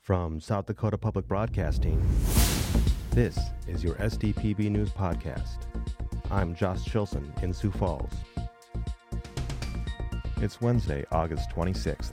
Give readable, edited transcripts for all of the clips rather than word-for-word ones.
From South Dakota Public Broadcasting, this is your SDPB News Podcast. I'm Josh Chilson in Sioux Falls. It's Wednesday, August 26th.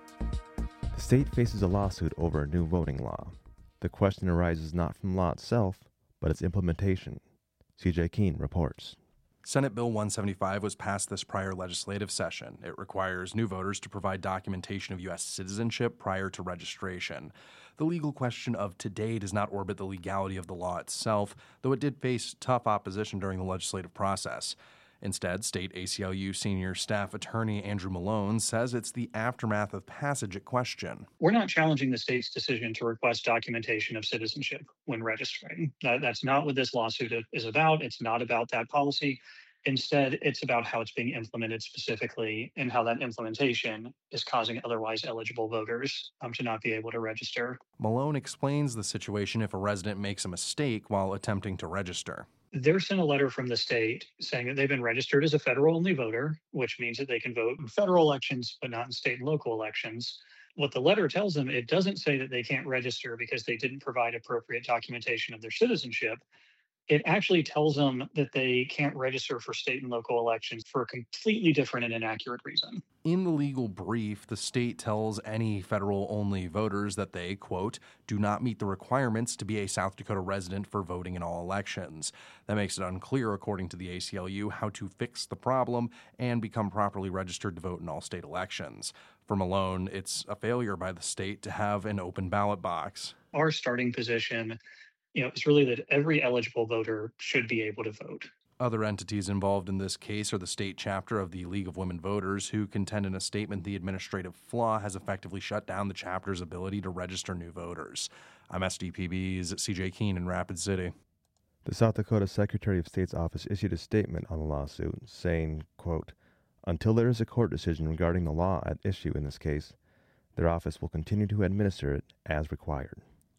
The state faces a lawsuit over a new voting law. The question arises not from the law itself, but its implementation. CJ Keene reports. Senate Bill 175 was passed this prior legislative session. It requires new voters to provide documentation of U.S. citizenship prior to registration. The legal question of today does not orbit the legality of the law itself, though it did face tough opposition during the legislative process. Instead, State ACLU Senior Staff Attorney Andrew Malone says it's the aftermath of passage at question. We're not challenging the state's decision to request documentation of citizenship when registering. That's not what this lawsuit is about. It's not about that policy. Instead, it's about how it's being implemented specifically and how that implementation is causing otherwise eligible voters to not be able to register. Malone explains the situation if a resident makes a mistake while attempting to register. They're sent a letter from the state saying that they've been registered as a federal-only voter, which means that they can vote in federal elections, but not in state and local elections. What the letter tells them, it doesn't say that they can't register because they didn't provide appropriate documentation of their citizenship. It actually tells them that they can't register for state and local elections for a completely different and inaccurate reason. In the legal brief, the state tells any federal-only voters that they, quote, do not meet the requirements to be a South Dakota resident for voting in all elections. That makes it unclear, according to the ACLU, how to fix the problem and become properly registered to vote in all state elections. For Malone, it's a failure by the state to have an open ballot box. Our starting position it's really that every eligible voter should be able to vote. Other entities involved in this case are the state chapter of the League of Women Voters, who contend in a statement the administrative flaw has effectively shut down the chapter's ability to register new voters. I'm SDPB's CJ Keene in Rapid City. The South Dakota Secretary of State's office issued a statement on the lawsuit, saying, quote, until there is a court decision regarding the law at issue in this case, their office will continue to administer it as required.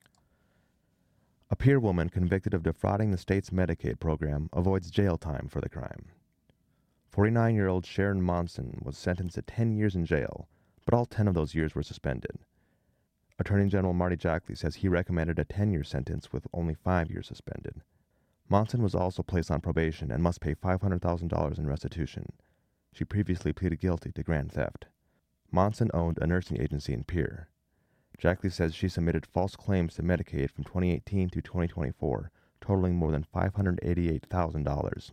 A Pierre woman convicted of defrauding the state's Medicaid program avoids jail time for the crime. 49-year-old Sharon Monson was sentenced to 10 years in jail, but all 10 of those years were suspended. Attorney General Marty Jackley says he recommended a 10-year sentence with only 5 years suspended. Monson was also placed on probation and must pay $500,000 in restitution. She previously pleaded guilty to grand theft. Monson owned a nursing agency in Pierre. Jackley says she submitted false claims to Medicaid from 2018 to 2024, totaling more than $588,000.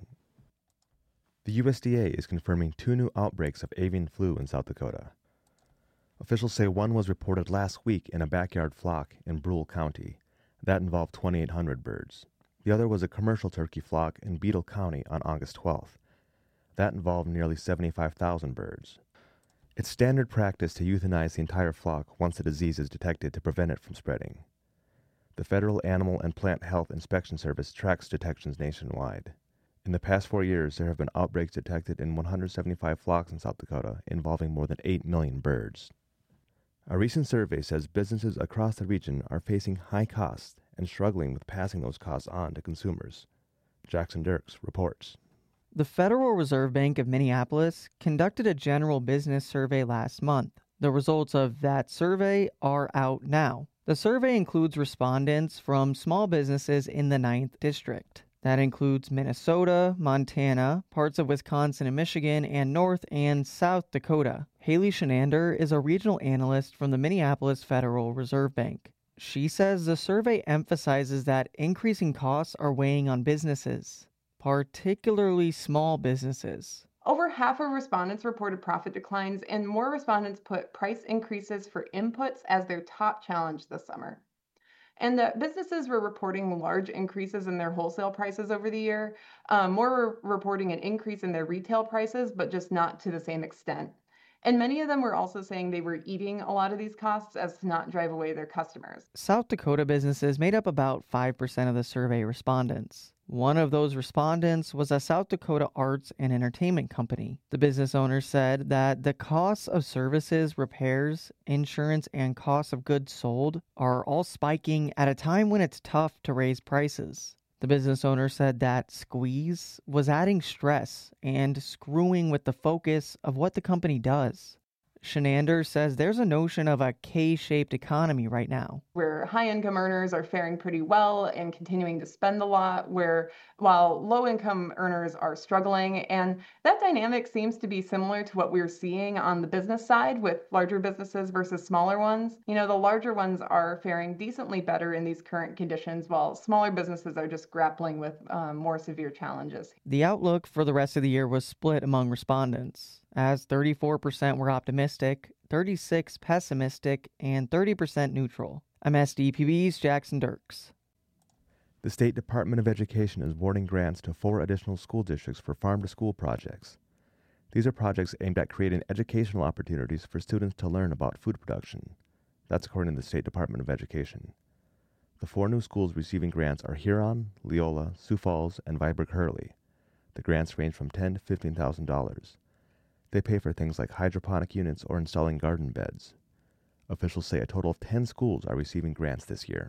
The USDA is confirming 2 new outbreaks of avian flu in South Dakota. Officials say one was reported last week in a backyard flock in Brule County. That involved 2,800 birds. The other was a commercial turkey flock in Beadle County on August 12th. That involved nearly 75,000 birds. It's standard practice to euthanize the entire flock once the disease is detected to prevent it from spreading. The Federal Animal and Plant Health Inspection Service tracks detections nationwide. In the past 4 years, there have been outbreaks detected in 175 flocks in South Dakota, involving more than 8 million birds. A recent survey says businesses across the region are facing high costs and struggling with passing those costs on to consumers. Jackson Dirks reports. The Federal Reserve Bank of Minneapolis conducted a general business survey last month. The results of that survey are out now. The survey includes respondents from small businesses in the 9th District. That includes Minnesota, Montana, parts of Wisconsin and Michigan, and North and South Dakota. Haley Shenander is a regional analyst from the Minneapolis Federal Reserve Bank. She says the survey emphasizes that increasing costs are weighing on businesses, particularly small businesses. Over half of respondents reported profit declines, and more respondents put price increases for inputs as their top challenge this summer. And the businesses were reporting large increases in their wholesale prices over the year. More were reporting an increase in their retail prices, but just not to the same extent. And many of them were also saying they were eating a lot of these costs as to not drive away their customers. South Dakota businesses made up about 5% of the survey respondents. One of those respondents was a South Dakota arts and entertainment company. The business owner said that the costs of services, repairs, insurance, and costs of goods sold are all spiking at a time when it's tough to raise prices. The business owner said that squeeze was adding stress and screwing with the focus of what the company does. Shenander says there's a notion of a K-shaped economy right now, where high-income earners are faring pretty well and continuing to spend a lot, while low-income earners are struggling. And that dynamic seems to be similar to what we're seeing on the business side with larger businesses versus smaller ones. The larger ones are faring decently better in these current conditions, while smaller businesses are just grappling with more severe challenges. The outlook for the rest of the year was split among respondents, as 34% were optimistic, 36% pessimistic, and 30% neutral. I'm SDPB's Jackson Dirks. The State Department of Education is awarding grants to 4 additional school districts for farm-to-school projects. These are projects aimed at creating educational opportunities for students to learn about food production. That's according to the State Department of Education. The 4 new schools receiving grants are Huron, Leola, Sioux Falls, and Viborg-Hurley. The grants range from $10,000 to $15,000. They pay for things like hydroponic units or installing garden beds. Officials say a total of 10 schools are receiving grants this year.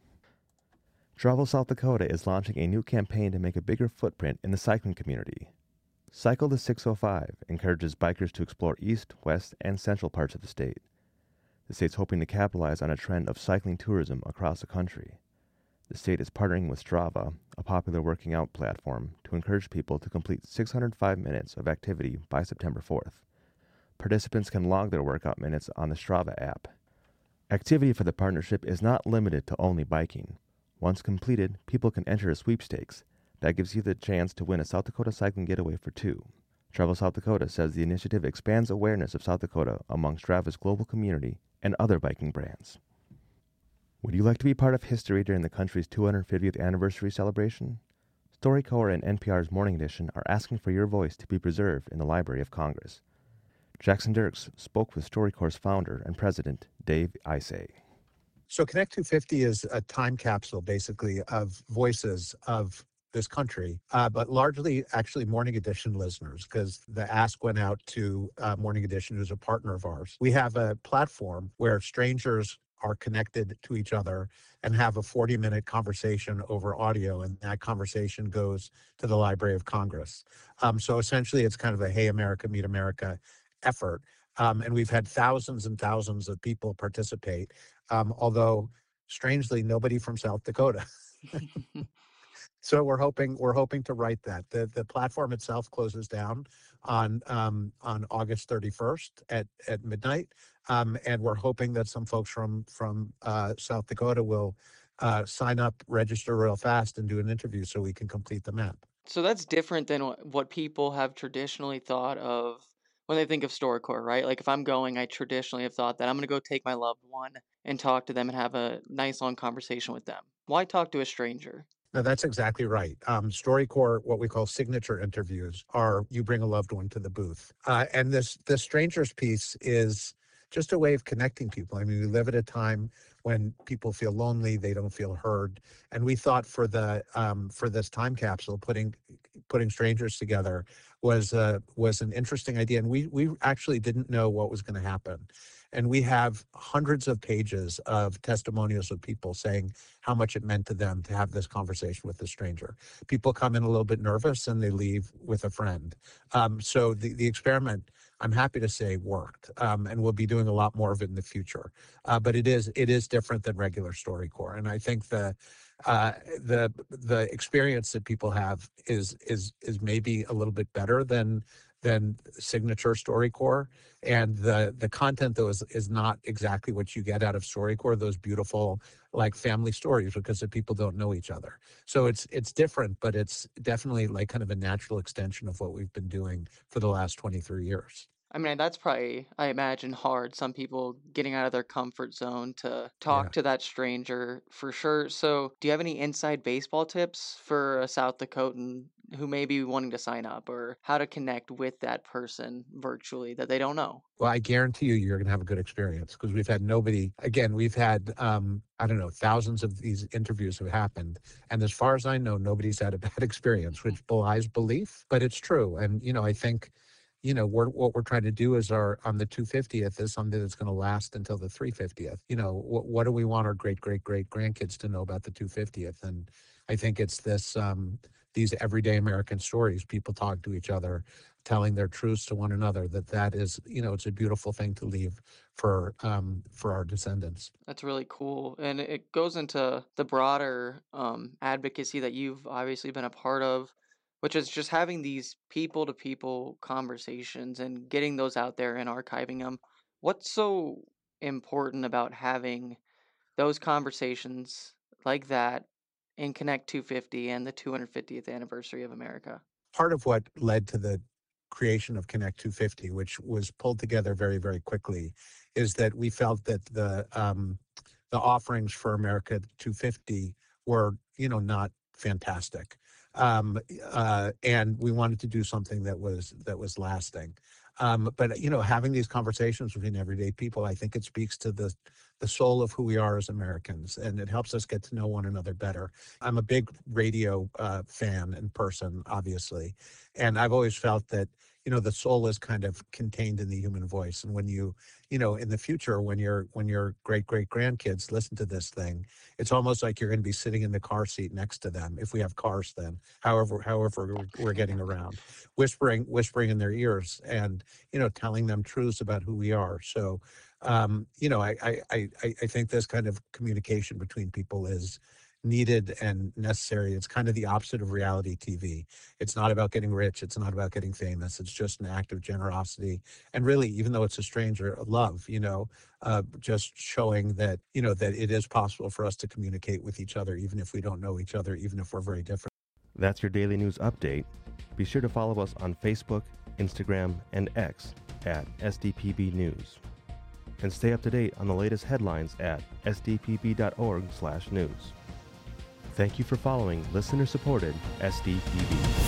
Travel South Dakota is launching a new campaign to make a bigger footprint in the cycling community. Cycle the 605 encourages bikers to explore east, west, and central parts of the state. The state's hoping to capitalize on a trend of cycling tourism across the country. The state is partnering with Strava, a popular working out platform, to encourage people to complete 605 minutes of activity by September 4th. Participants can log their workout minutes on the Strava app. Activity for the partnership is not limited to only biking. Once completed, people can enter a sweepstakes. That gives you the chance to win a South Dakota cycling getaway for 2. Travel South Dakota says the initiative expands awareness of South Dakota among Strava's global community and other biking brands. Would you like to be part of history during the country's 250th anniversary celebration? StoryCorps and NPR's Morning Edition are asking for your voice to be preserved in the Library of Congress. Jackson Dirks spoke with StoryCorps' founder and president, Dave Isay. So Connect 250 is a time capsule, basically, of voices of this country, but largely actually Morning Edition listeners, because the ask went out to Morning Edition, who's a partner of ours. We have a platform where strangers are connected to each other and have a 40-minute conversation over audio, and that conversation goes to the Library of Congress. So essentially, it's kind of a Hey America, Meet America effort. And we've had thousands and thousands of people participate, although strangely, nobody from South Dakota. So we're hoping to write that. The platform itself closes down on August 31st at midnight, and we're hoping that some folks from South Dakota will sign up, register real fast, and do an interview so we can complete the map. So that's different than what people have traditionally thought of when they think of StoryCorps, right? Like if I'm going, I traditionally have thought that I'm going to go take my loved one and talk to them and have a nice long conversation with them. Why talk to a stranger? No, that's exactly right. StoryCorps, what we call signature interviews, are you bring a loved one to the booth. And this strangers piece is just a way of connecting people. I mean, we live at a time when people feel lonely, they don't feel heard. And we thought for this time capsule, putting strangers together was an interesting idea. And we actually didn't know what was going to happen. And we have hundreds of pages of testimonials of people saying how much it meant to them to have this conversation with a stranger. People come in a little bit nervous and they leave with a friend. So the experiment, I'm happy to say, worked, and we'll be doing a lot more of it in the future. But it is different than regular StoryCorps, and I think the experience that people have is maybe a little bit better than signature StoryCorps, and the content though is not exactly what you get out of StoryCorps, those beautiful like family stories, because the people don't know each other. So it's different, but it's definitely like kind of a natural extension of what we've been doing for the last 23 years. I mean, that's probably, I imagine, hard. Some people getting out of their comfort zone to talk to that stranger for sure. So do you have any inside baseball tips for a South Dakotan who may be wanting to sign up, or how to connect with that person virtually that they don't know? Well, I guarantee you're going to have a good experience, because we've had thousands of these interviews have happened. And as far as I know, nobody's had a bad experience, which belies belief, but it's true. And, I think, what we're trying to do is on the 250th is something that's going to last until the 350th. What do we want our great grandkids to know about the 250th? And I think it's this, these everyday American stories. People talk to each other. telling their truths to one another, that is, it's a beautiful thing to leave for our descendants. That's really cool. And it goes into the broader advocacy that you've obviously been a part of, which is just having these people-to-people conversations and getting those out there and archiving them. What's so important about having those conversations like that in Connect 250 and the 250th anniversary of America? Part of what led to the creation of Connect 250, which was pulled together very, very quickly, is that we felt that the offerings for America 250 were, not fantastic, and we wanted to do something that was lasting. But having these conversations between everyday people, I think it speaks to the soul of who we are as Americans, and it helps us get to know one another better. I'm a big radio fan and person, obviously, and I've always felt that the soul is kind of contained in the human voice. And when you in the future, when your great grandkids listen to this thing, it's almost like you're going to be sitting in the car seat next to them, if we have cars then, however we're getting around, whispering in their ears, and telling them truths about who we are. So I think this kind of communication between people is needed and necessary. It's kind of the opposite of reality TV. It's not about getting rich. It's not about getting famous. It's just an act of generosity. And really, even though it's a stranger, love, just showing that, that it is possible for us to communicate with each other, even if we don't know each other, even if we're very different. That's your daily news update. Be sure to follow us on Facebook, Instagram, and X at SDPB News. And stay up to date on the latest headlines at sdpb.org/news. Thank you for following listener-supported SDPB.